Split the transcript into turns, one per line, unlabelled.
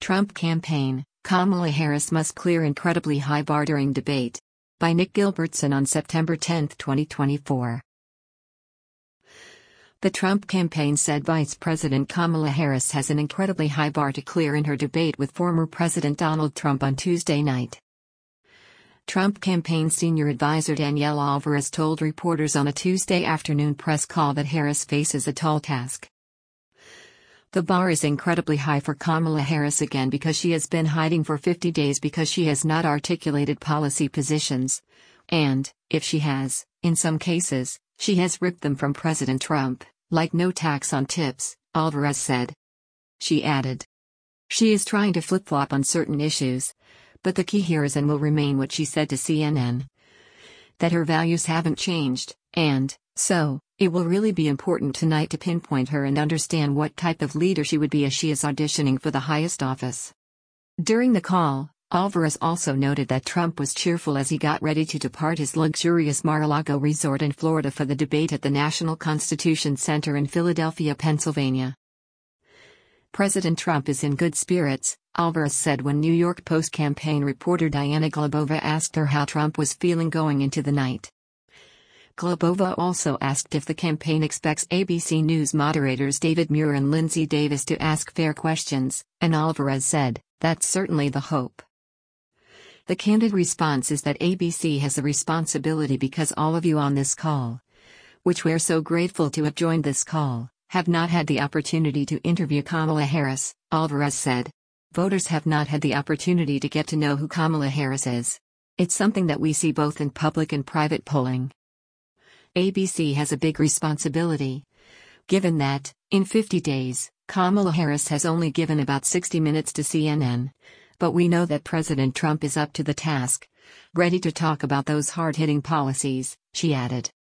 Trump campaign, Kamala Harris must clear incredibly high bar during debate. By Nick Gilbertson on September 10, 2024. The Trump campaign said Vice President Kamala Harris has an incredibly high bar to clear in her debate with former President Donald Trump on Tuesday night. Trump campaign senior advisor Danielle Alvarez told reporters on a Tuesday afternoon press call that Harris faces a tall task. The bar is incredibly high for Kamala Harris again because she has been hiding for 50 days because she has not articulated policy positions. And, if she has, in some cases, she has ripped them from President Trump, like no tax on tips, Alvarez said. She added. She is trying to flip-flop on certain issues, but the key here is and will remain what she said to CNN. That her values haven't changed, and, so, it will really be important tonight to pinpoint her and understand what type of leader she would be as she is auditioning for the highest office. During the call, Alvarez also noted that Trump was cheerful as he got ready to depart his luxurious Mar-a-Lago resort in Florida for the debate at the National Constitution Center in Philadelphia, Pennsylvania. President Trump is in good spirits, Alvarez said when New York Post campaign reporter Diana Glebova asked her how Trump was feeling going into the night. Glebova also asked if the campaign expects ABC News moderators David Muir and Lindsay Davis to ask fair questions, and Alvarez said, "That's certainly the hope." The candid response is that ABC has a responsibility because all of you on this call, which we're so grateful to have joined this call, have not had the opportunity to interview Kamala Harris, Alvarez said. Voters have not had the opportunity to get to know who Kamala Harris is. It's something that we see both in public and private polling. ABC has a big responsibility. Given that, in 50 days, Kamala Harris has only given about 60 minutes to CNN. But we know that President Trump is up to the task, ready to talk about those hard-hitting policies, she added.